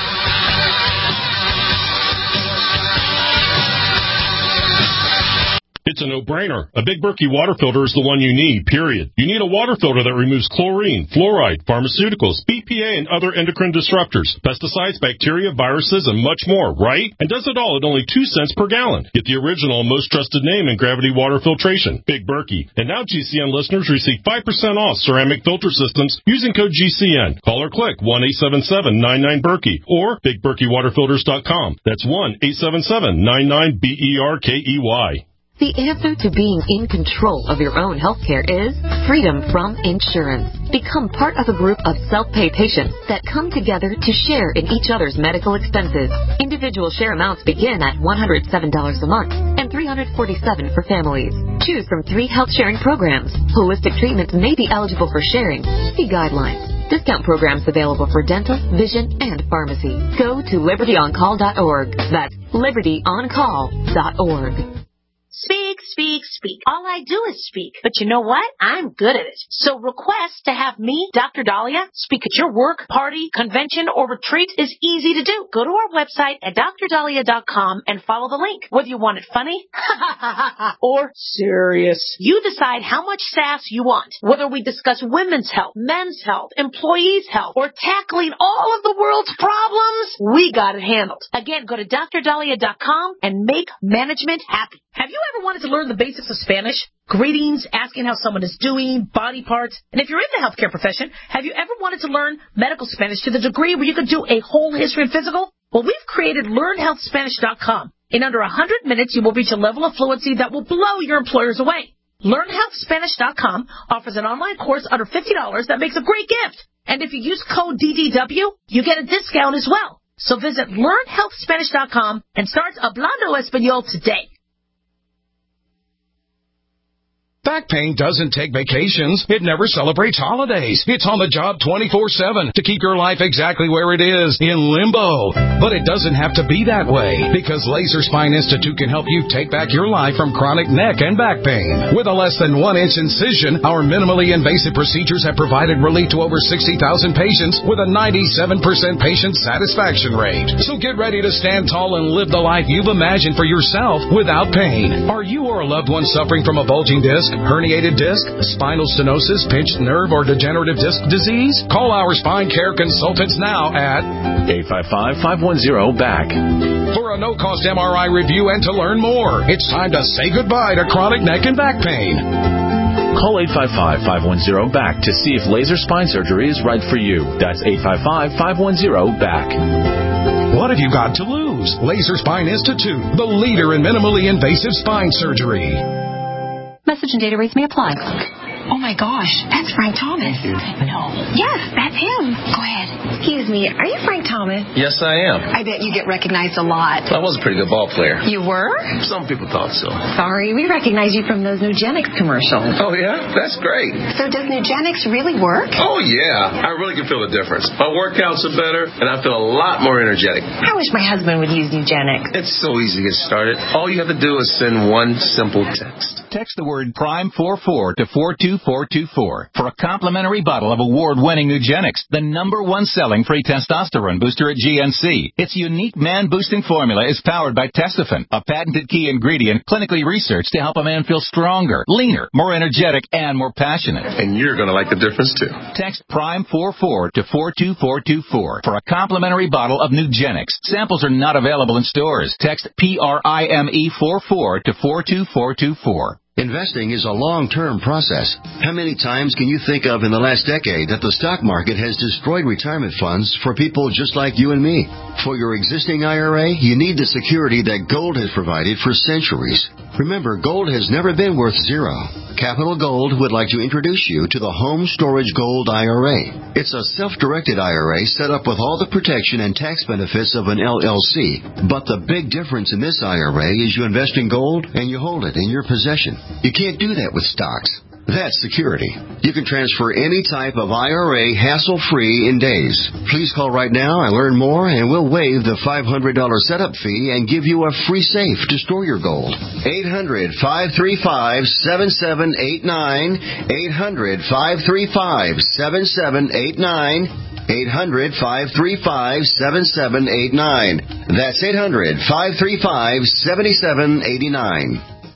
It's a no-brainer. A Big Berkey water filter is the one you need, period. You need a water filter that removes chlorine, fluoride, pharmaceuticals, B P A, and other endocrine disruptors, pesticides, bacteria, viruses, and much more, right? And does it all at only two cents per gallon. Get the original and most trusted name in gravity water filtration, Big Berkey. And now G C N listeners receive five percent off ceramic filter systems using code G C N. Call or click one eight seven seven nine nine Berkey or big berkey water filters dot com. That's one eight seven seven nine nine B E R K E Y. The answer to being in control of your own healthcare is freedom from insurance. Become part of a group of self-pay patients that come together to share in each other's medical expenses. Individual share amounts begin at one hundred seven dollars a month and three hundred forty-seven dollars for families. Choose from three health sharing programs. Holistic treatments may be eligible for sharing. See guidelines. Discount programs available for dental, vision, and pharmacy. Go to liberty on call dot org. That's liberty on call dot org. Speak, speak, speak. All I do is speak. But you know what? I'm good at it. So request to have me, Doctor Dahlia, speak at your work, party, convention, or retreat is easy to do. Go to our website at d r dahlia dot com and follow the link. Whether you want it funny or serious, you decide how much sass you want. Whether we discuss women's health, men's health, employees' health, or tackling all of the world's problems, we got it handled. Again, go to d r dahlia dot com and make management happy. Have you ever wanted to learn the basics of Spanish? Greetings, asking how someone is doing, body parts. And if you're in the healthcare profession, have you ever wanted to learn medical Spanish to the degree where you could do a whole history and physical? Well, we've created learn health spanish dot com. In under one hundred minutes, you will reach a level of fluency that will blow your employers away. learn health spanish dot com offers an online course under fifty dollars that makes a great gift. And if you use code D D W, you get a discount as well. So visit learn health spanish dot com and start Hablando Español today. Back pain doesn't take vacations. It never celebrates holidays. It's on the job twenty-four seven to keep your life exactly where it is, in limbo. But it doesn't have to be that way, because Laser Spine Institute can help you take back your life from chronic neck and back pain. With a less than one inch incision, our minimally invasive procedures have provided relief to over sixty thousand patients with a ninety-seven percent patient satisfaction rate. So get ready to stand tall and live the life you've imagined for yourself without pain. Are you or a loved one suffering from a bulging disc, herniated disc, spinal stenosis, pinched nerve, or degenerative disc disease? Call our spine care consultants now at eight five five, five one zero, B A C for a no-cost M R I review and to learn more. It's time to say goodbye to chronic neck and back pain. Call eight five five, five one zero, B A C to see if laser spine surgery is right for you. That's eight five five, five one zero, B A C. What have you got to lose? Laser Spine Institute, the leader in minimally invasive spine surgery. Message and data rates may apply. Oh my gosh, that's Frank Thomas. No. Yes, that's him. Go ahead. Excuse me, are you Frank Thomas? Yes, I am. I bet you get recognized a lot. I was a pretty good ball player. You were? Some people thought so. Sorry, we recognize you from those Nugenics commercials. Oh, yeah? That's great. So does Nugenics really work? Oh, yeah. I really can feel the difference. My workouts are better, and I feel a lot more energetic. I wish my husband would use Nugenics. It's so easy to get started. All you have to do is send one simple text. Text the word Prime forty-four to four two four two four for a complimentary bottle of award-winning Nugenics, the number one selling free testosterone booster at G N C. Its unique man-boosting formula is powered by Testofen, a patented key ingredient clinically researched to help a man feel stronger, leaner, more energetic, and more passionate. And you're going to like the difference, too. Text Prime forty-four to four two four two four for a complimentary bottle of Nugenics. Samples are not available in stores. Text P R I M E forty-four to four two four two four. Investing is a long-term process. How many times can you think of in the last decade that the stock market has destroyed retirement funds for people just like you and me? For your existing I R A, you need the security that gold has provided for centuries. Remember, gold has never been worth zero. Capital Gold would like to introduce you to the Home Storage Gold I R A. It's a self-directed I R A set up with all the protection and tax benefits of an L L C. But the big difference in this I R A is you invest in gold and you hold it in your possession. You can't do that with stocks. That's security. You can transfer any type of I R A hassle-free in days. Please call right now and learn more, and we'll waive the five hundred dollars setup fee and give you a free safe to store your gold. eight hundred, five three five, seven seven eight nine. eight hundred, five three five, seven seven eight nine. eight hundred, five three five, seven seven eight nine. That's eight hundred, five three five, seven seven eight nine.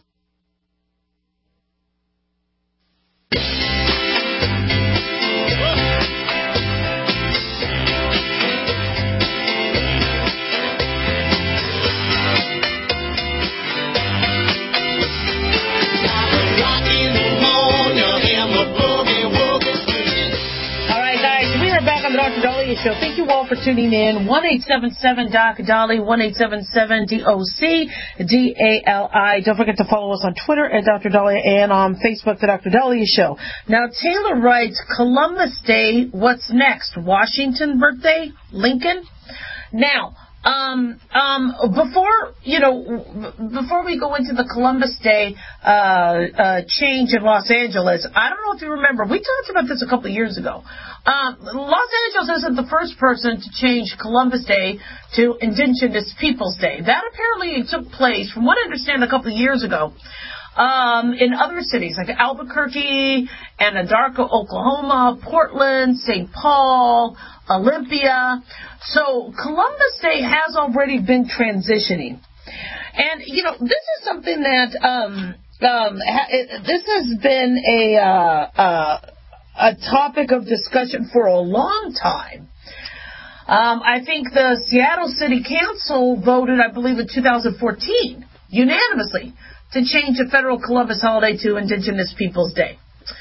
Show. Thank you all for tuning in. one eight seven seven D O C Dolly, one eight seven seven D O C D A L I. Don't forget to follow us on Twitter at Doctor Dahlia and on Facebook, The Doctor Dahlia Show. Now, Taylor writes, Columbus Day, what's next? Washington birthday? Lincoln? Now, Um, um, before, you know, before we go into the Columbus Day, uh, uh, change in Los Angeles, I don't know if you remember, we talked about this a couple of years ago. Um, Los Angeles isn't the first person to change Columbus Day to Indigenous Peoples Day. That apparently took place, from what I understand, a couple of years ago. um, in other cities like Albuquerque, Anadarko, Oklahoma, Portland, Saint Paul, Olympia. So Columbus Day has already been transitioning. And, you know, this is something that um, um, ha- it, this has been a, uh, uh, a topic of discussion for a long time. Um, I think the Seattle City Council voted, I believe, in two thousand fourteen, unanimously, to change the federal Columbus holiday to Indigenous Peoples Day,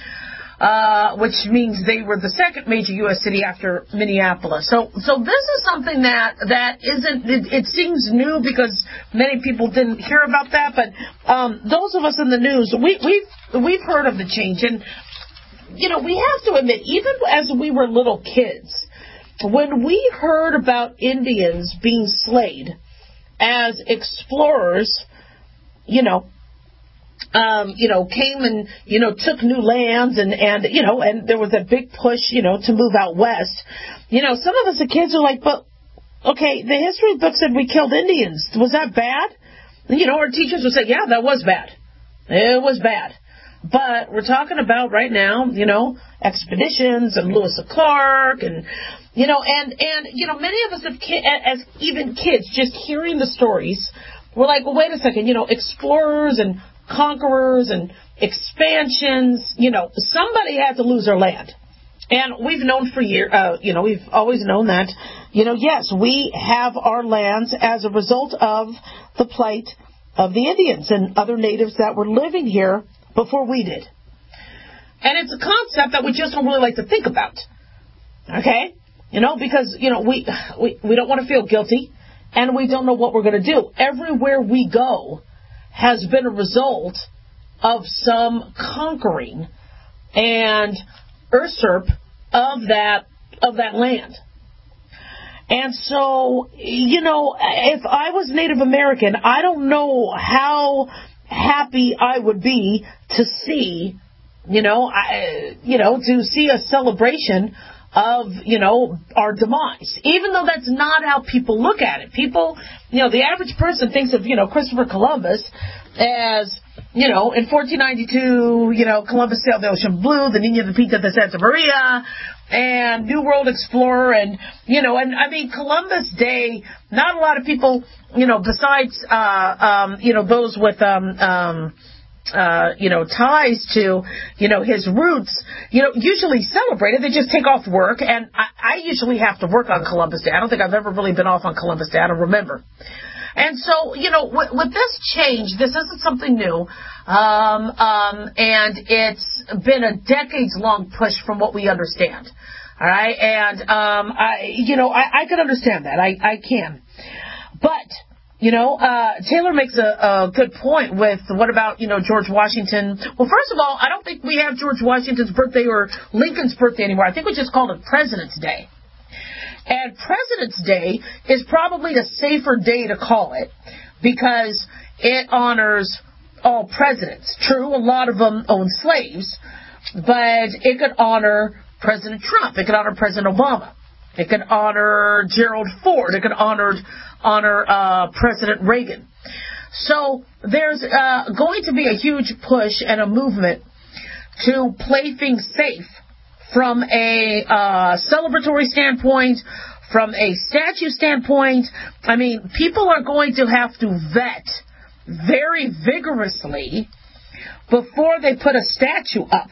uh, which means they were the second major U S city after Minneapolis. So, so this is something that that isn't. It, it seems new because many people didn't hear about that. But um, those of us in the news, we, we've we've heard of the change, and you know, we have to admit, even as we were little kids, when we heard about Indians being slayed as explorers, you know, um, you know, came and, you know, took new lands and, and, you know, and there was a big push, you know, to move out west. You know, some of us as kids are like, but, okay, the history book said we killed Indians. Was that bad? You know, our teachers would say, yeah, that was bad. It was bad. But we're talking about right now, you know, expeditions and Lewis and Clark and, you know, and, and you know, many of us have, ki- as even kids, just hearing the stories, we're like, well, wait a second, you know, explorers and conquerors and expansions, you know, somebody had to lose their land. And we've known for years, uh, you know, we've always known that, you know, yes, we have our lands as a result of the plight of the Indians and other natives that were living here before we did. And it's a concept that we just don't really like to think about. Okay? You know, because, you know, we we, we don't want to feel guilty, and we don't know what we're going to do. Everywhere we go has been a result of some conquering and usurp of that of that land. And so, you know, if I was Native American, I don't know how happy I would be to see, you know, I, you know, to see a celebration of, you know, our demise. Even though that's not how people look at it. People, you know, the average person thinks of, you know, Christopher Columbus as, you know, in fourteen ninety-two, you know, Columbus sailed the ocean blue, the Niña de Pinta de Santa Maria, and New World Explorer, and, you know, and I mean, Columbus Day, not a lot of people, you know, besides, uh, um, you know, those with, um, um, uh, you know, ties to, you know, his roots, you know, usually celebrate it. They just take off work, and I, I usually have to work on Columbus Day. I don't think I've ever really been off on Columbus Day. I don't remember. And so, you know, with, with this change, this isn't something new, um, um, and it's been a decades-long push from what we understand. All right, and um, I, you know, I, I can understand that. I, I can, but you know, uh, Taylor makes a, a good point with what about, you know, George Washington. Well, first of all, I don't think we have George Washington's birthday or Lincoln's birthday anymore. I think we just called it President's Day. And President's Day is probably a safer day to call it because it honors all presidents. True, a lot of them own slaves, but it could honor President Trump. It could honor President Obama. It could honor Gerald Ford. It could honor honor uh, President Reagan. So there's uh, going to be a huge push and a movement to play things safe from a uh, celebratory standpoint, from a statue standpoint. I mean, people are going to have to vet very vigorously before they put a statue up.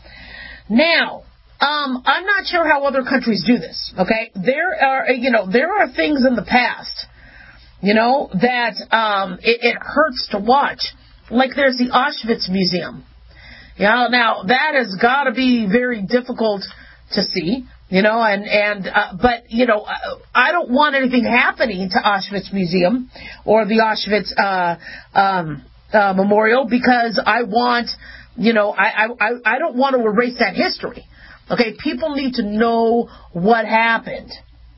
Now, um, I'm not sure how other countries do this, okay? There are, you know, there are things in the past, you know, that um, it, it hurts to watch. Like there's the Auschwitz Museum. You know, now that has got to be very difficult to see, you know, and, and uh, but, you know, I don't want anything happening to Auschwitz Museum or the Auschwitz uh, um, uh, Memorial because I want, you know, I, I, I don't want to erase that history. Okay, people need to know what happened.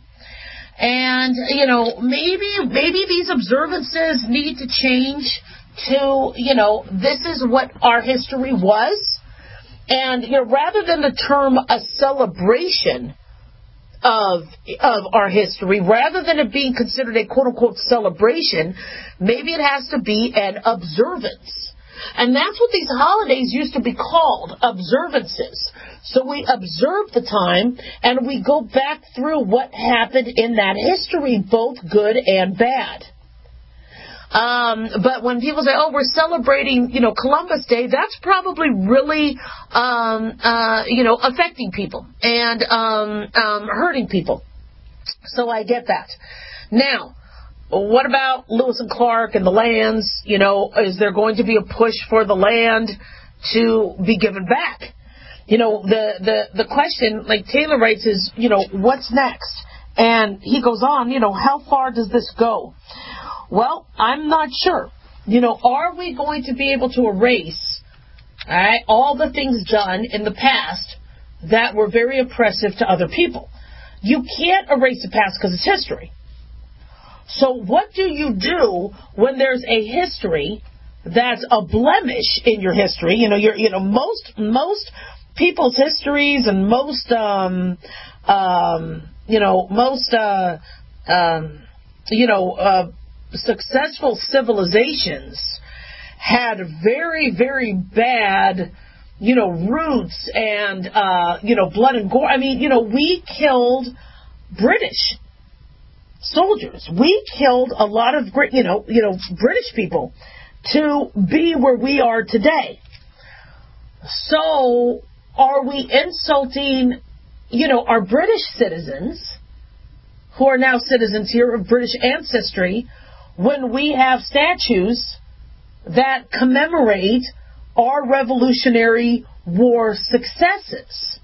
And, you know, maybe maybe these observances need to change to, you know, this is what our history was. And, you know, rather than the term a celebration of of our history, rather than it being considered a quote-unquote celebration, maybe it has to be an observance. And that's what these holidays used to be called, observances. So we observe the time, and we go back through what happened in that history, both good and bad. Um, but when people say, oh, we're celebrating, you know, Columbus Day, that's probably really, um, uh, you know, affecting people and um, um, hurting people. So I get that. Now, what about Lewis and Clark and the lands? You know, is there going to be a push for the land to be given back? You know, the, the, the question, like Taylor writes, is, you know, what's next? And he goes on, you know, how far does this go? Well, I'm not sure. You know, are we going to be able to erase, all right, all the things done in the past that were very oppressive to other people? You can't erase the past because it's history. So what do you do when there's a history that's a blemish in your history? You know, you're, you know, most most people's histories and most, um, um, you know, most, uh, um, you know, uh, successful civilizations had very, very bad, you know, roots and, uh, you know, blood and gore. I mean, you know, we killed British soldiers. We killed a lot of, you know, you know, British people to be where we are today. So are we insulting, you know, our British citizens who are now citizens here of British ancestry when we have statues that commemorate our Revolutionary War successes?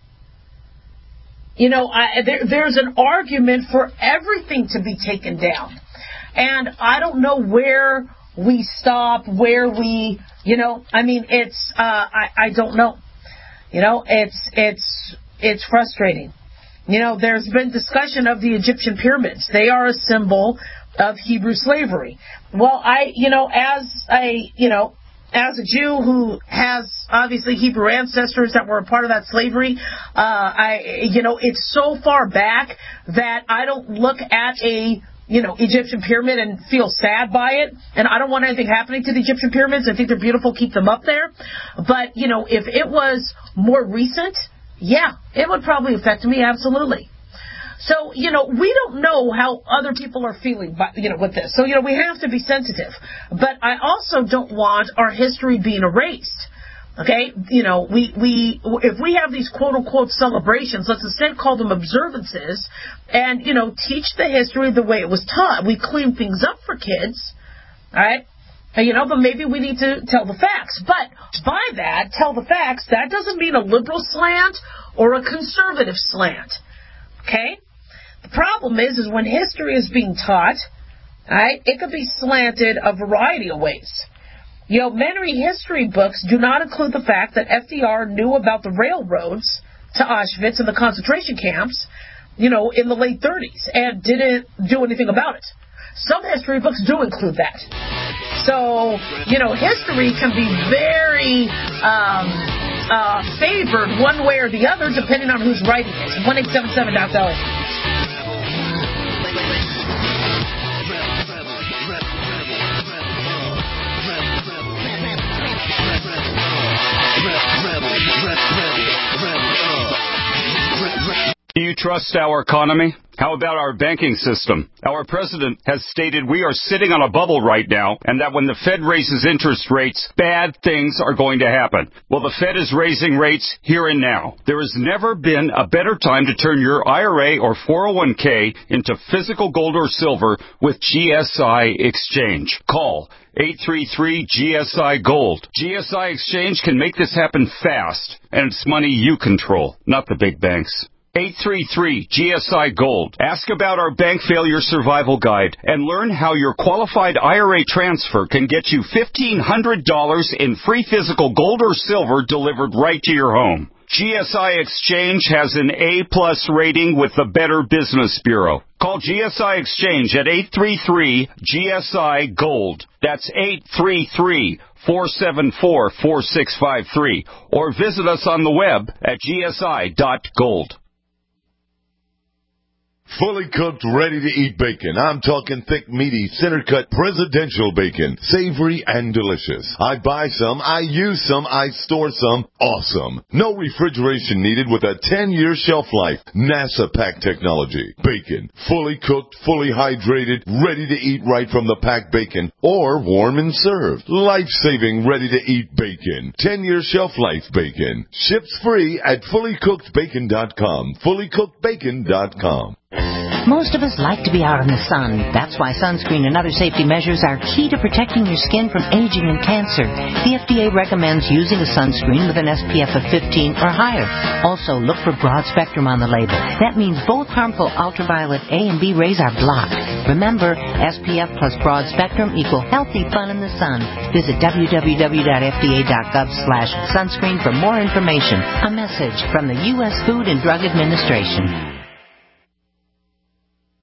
You know, I, there, there's an argument for everything to be taken down. And I don't know where we stop, where we, you know, I mean, it's, uh, I, I don't know. You know, it's, it's, it's frustrating. You know, there's been discussion of the Egyptian pyramids. They are a symbol of Hebrew slavery. Well, I, you know, as a, you know, as a Jew who has obviously Hebrew ancestors that were a part of that slavery, uh, I, you know, it's so far back that I don't look at a, you know, Egyptian pyramid and feel sad by it. And I don't want anything happening to the Egyptian pyramids. I think they're beautiful. Keep them up there. But, you know, if it was more recent, yeah, it would probably affect me. Absolutely. So, you know, we don't know how other people are feeling, by, you know, with this. So, you know, we have to be sensitive. But I also don't want our history being erased. Okay? You know, we, we, if we have these quote unquote celebrations, let's instead call them observances and, you know, teach the history the way it was taught. We clean things up for kids. All right? You know, but maybe we need to tell the facts. But by that, tell the facts, that doesn't mean a liberal slant or a conservative slant. Okay? The problem is, is when history is being taught, right, it could be slanted a variety of ways. You know, many history books do not include the fact that F D R knew about the railroads to Auschwitz and the concentration camps, you know, in the late thirties and didn't do anything about it. Some history books do include that. So, you know, history can be very um, uh, favored one way or the other depending on who's writing it. one eight seven seven Doc Dolly. Do you trust our economy? How about our banking system? Our president has stated we are sitting on a bubble right now, and that when the Fed raises interest rates, bad things are going to happen. Well, the Fed is raising rates here and now. There has never been a better time to turn your I R A or four oh one k into physical gold or silver with G S I Exchange. Call eight three three G S I Gold. G S I Exchange can make this happen fast, and it's money you control, not the big banks. eight three three G S I Gold. Ask about our Bank Failure Survival Guide and learn how your qualified I R A transfer can get you fifteen hundred dollars in free physical gold or silver delivered right to your home. G S I Exchange has an A-plus rating with the Better Business Bureau. Call G S I Exchange at eight three three G S I Gold. That's eight three three four seven four four six five three. Or visit us on the web at G S I dot gold. fully cooked, ready-to-eat bacon. I'm talking thick, meaty, center-cut presidential bacon. Savory and delicious. I buy some, I use some, I store some. Awesome. No refrigeration needed with a ten-year shelf life. NASA pack technology. Bacon. Fully cooked, fully hydrated, ready to eat right from the packed bacon, or warm and served. Life-saving, ready-to-eat bacon. ten-year shelf life bacon. Ships free at fully cooked bacon dot com. fully cooked bacon dot com. Most of us like to be out in the sun. That's why sunscreen and other safety measures are key to protecting your skin from aging and cancer. The F D A recommends using a sunscreen with an S P F of fifteen or higher. Also, look for broad spectrum on the label. That means both harmful ultraviolet A and B rays are blocked. Remember, S P F plus broad spectrum equal healthy fun in the sun. Visit w w w dot f d a dot gov slash sunscreen for more information. A message from the U S Food and Drug Administration.